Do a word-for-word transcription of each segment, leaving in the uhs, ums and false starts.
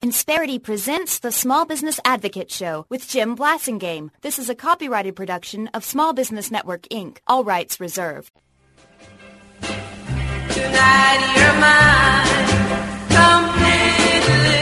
Insperity presents the Small Business Advocate Show with Jim Blasingame. This is a copyrighted production of Small Business Network, Incorporated. All rights reserved. Tonight you're mine completely.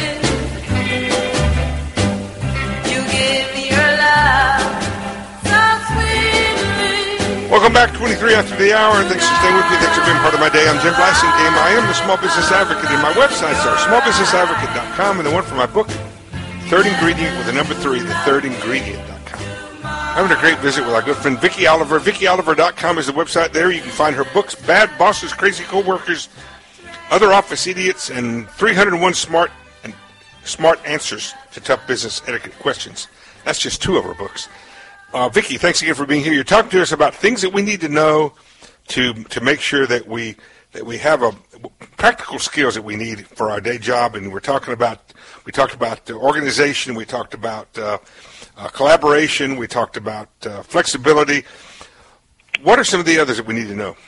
You give me your love so sweetly. Welcome back, twenty-three after the hour. Thanks for staying with me. Thanks for being part of my day. I'm Jim Blasingame. I am the Small Business Advocate, and my websites are small business advocate dot com and the one for my book, Third Ingredient with the number three, the third ingredient dot com. Having a great visit with our good friend Vicki Oliver. Vicki Oliver dot com is the website there. You can find her books, Bad Bosses, Crazy Coworkers, Other Office Idiots, and three hundred one Smart and Smart Answers to Tough Business Etiquette Questions. That's just two of her books. Uh, Vicki, thanks again for being here. You're talking to us about things that we need to know to to make sure that we that we have a practical skills that we need for our day job. And we're talking about we talked about uh, organization. We talked about uh, uh, collaboration. We talked about uh, flexibility. What are some of the others that we need to know?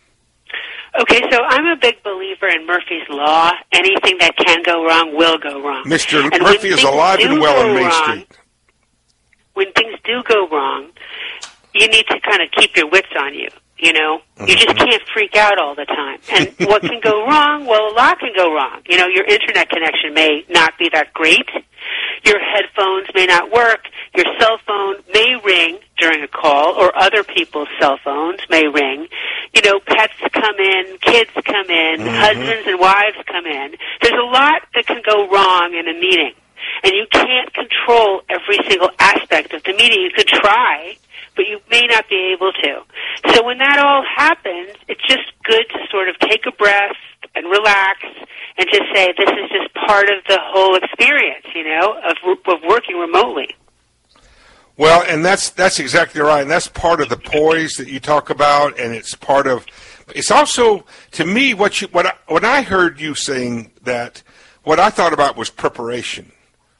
Okay, so I'm a big believer in Murphy's Law. Anything that can go wrong will go wrong. Mister And Murphy is alive and well on Main wrong, Street. When things do go wrong, you need to kind of keep your wits on you, you know? You just can't freak out all the time. And what can go wrong? Well, a lot can go wrong. You know, your internet connection may not be that great. Your headphones may not work. Your cell phone may ring during a call, or other people's cell phones may ring. You know, pets come in, kids come in, Mm-hmm. husbands and wives come in. There's a lot that can go wrong in a meeting. And you can't control every single aspect of the meeting. You could try, but you may not be able to. So when that all happens, it's just good to sort of take a breath and relax and just say, this is just part of the whole experience, you know, of, of working remotely. Well, and that's that's exactly right, and that's part of the poise that you talk about, and it's part of. It's also, to me, what you what I, when I heard you saying that, what I thought about was preparation,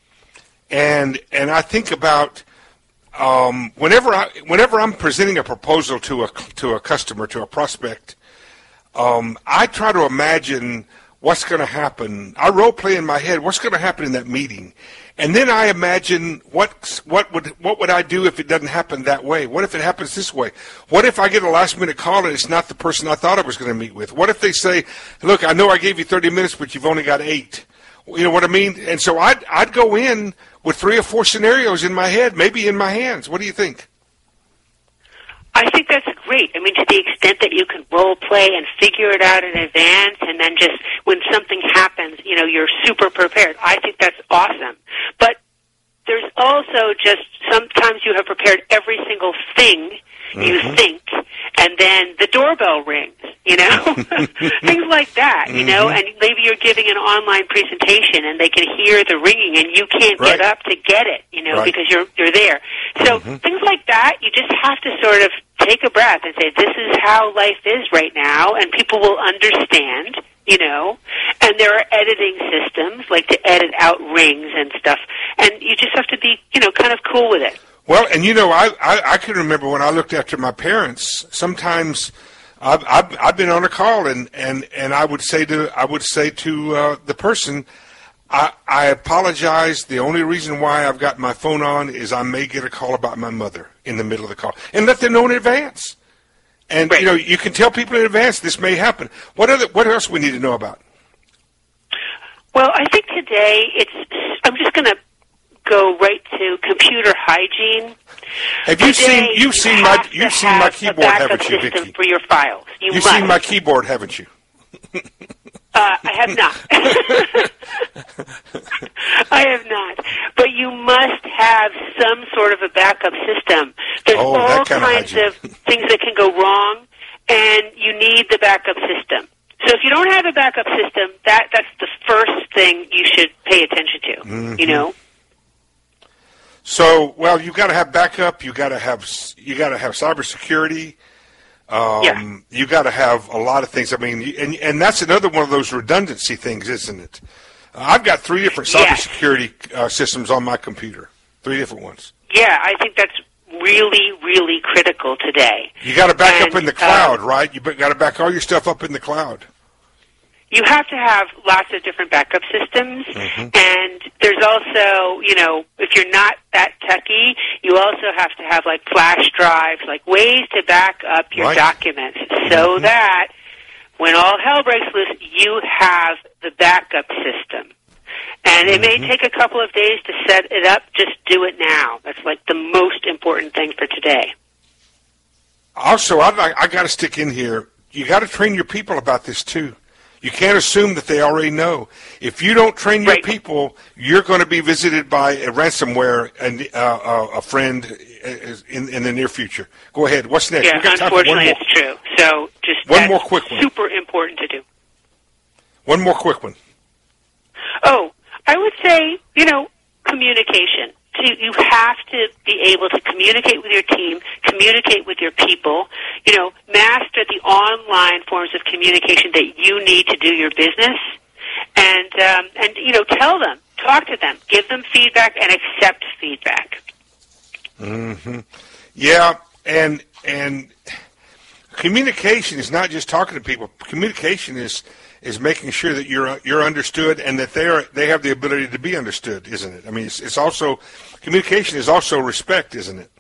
and and I think about um, whenever I whenever I'm presenting a proposal to a to a customer, to a prospect, um, I try to imagine what's going to happen. I role play in my head what's going to happen in that meeting. And then I imagine what what would what would I do if it doesn't happen that way? What if it happens this way? What if I get a last minute call and it's not the person I thought I was going to meet with? What if they say, "Look, I know I gave you thirty minutes, but you've only got eight." You know what I mean? And so I'd I'd go in with three or four scenarios in my head, maybe in my hands. What do you think? I think that's great. I mean, to the extent that you can role play and figure it out in advance, and then just when something happens, you know, you're super prepared. I think that's awesome. But there's also just sometimes you have prepared every single thing you mm-hmm. think, and then the doorbell rings, you know? Things like that, you mm-hmm. know? And maybe you're giving an online presentation and they can hear the ringing and you can't right. get up to get it, you know, right. because you're you're there. So mm-hmm. things like that, you just have to sort of take a breath and say, this is how life is right now, and people will understand, you know? And there are editing systems, like to edit out rings and stuff, and you just have to be, you know, kind of cool with it. Well, and you know, I, I, I can remember when I looked after my parents, sometimes I've, I've, I've been on a call and, and, and I would say to, I would say to uh, the person, I, I apologize. The only reason why I've got my phone on is I may get a call about my mother in the middle of the call, and let them know in advance. And, right. you know, you can tell people in advance this may happen. What other, what else we need to know about? Well, I think today it's, I'm just going to go right to computer hygiene. Have you Today, seen, you've you seen my, you've seen my keyboard, haven't you, Vicki? For your files. You You've must. seen my keyboard, haven't you? Uh, I have not. I have not. But you must have some sort of a backup system. There's oh, all kind kinds of, of things that can go wrong, and you need the backup system. So if you don't have a backup system, that that's the first thing you should pay attention to, mm-hmm. you know? So, well, you got to have backup. You got to have you got to have cybersecurity. Um, yeah. You got to have a lot of things. I mean, and and that's another one of those redundancy things, isn't it? Uh, I've got three different cybersecurity yeah. uh, systems on my computer. Three different ones. Yeah, I think that's really, really critical today. You got to back and, up in the cloud, uh, right? You got to back all your stuff up in the cloud. you have to have lots of different backup systems, mm-hmm. and there's also, you know, if you're not that techy, you also have to have, like, flash drives, like ways to back up your right. documents so mm-hmm. that when all hell breaks loose, you have the backup system. And it mm-hmm. may take a couple of days to set it up. Just do it now. That's, like, the most important thing for today. Also, I, I got to stick in here. You got to train your people about this, too. You can't assume that they already know. If you don't train your right. people, you're going to be visited by a ransomware and uh, uh, a friend in, in the near future. Go ahead. What's next? Yeah, unfortunately, it's true. So just one more quick one. Super important to do. One more quick one. Oh, I would say, you know, communication. So you have to be able to communicate with your team, communicate with your people, you know, master the online forms of communication that you need to do your business, and, um, and you know, tell them, talk to them, give them feedback, and accept feedback. Mm-hmm. Yeah, and and communication is not just talking to people. Communication is is making sure that you're you're understood and that they are they have the ability to be understood, isn't it? I mean, it's, it's also communication is also respect, isn't it?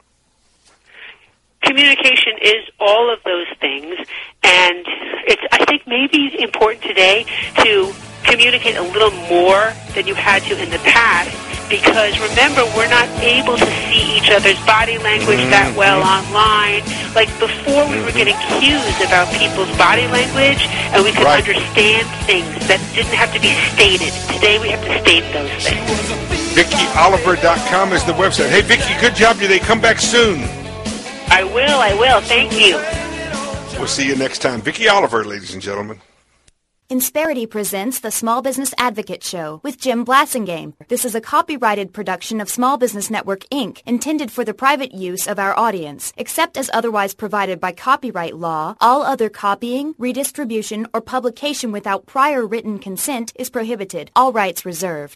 Communication is all of those things, and it's I think maybe important today to communicate a little more than you had to in the past, because remember, we're not able to see each other's body language mm-hmm. that well online. Like before, we were getting cues about people's body language, and we could right. understand things that didn't have to be stated. Today, we have to state those things. Vicki Oliver dot com is the website. Hey, Vicki, good job today. Come back soon. I will, I will. Thank you. We'll see you next time. Vicki Oliver, ladies and gentlemen. Insperity presents the Small Business Advocate Show with Jim Blasingame. This is a copyrighted production of Small Business Network, Incorporated, intended for the private use of our audience. Except as otherwise provided by copyright law, all other copying, redistribution, or publication without prior written consent is prohibited. All rights reserved.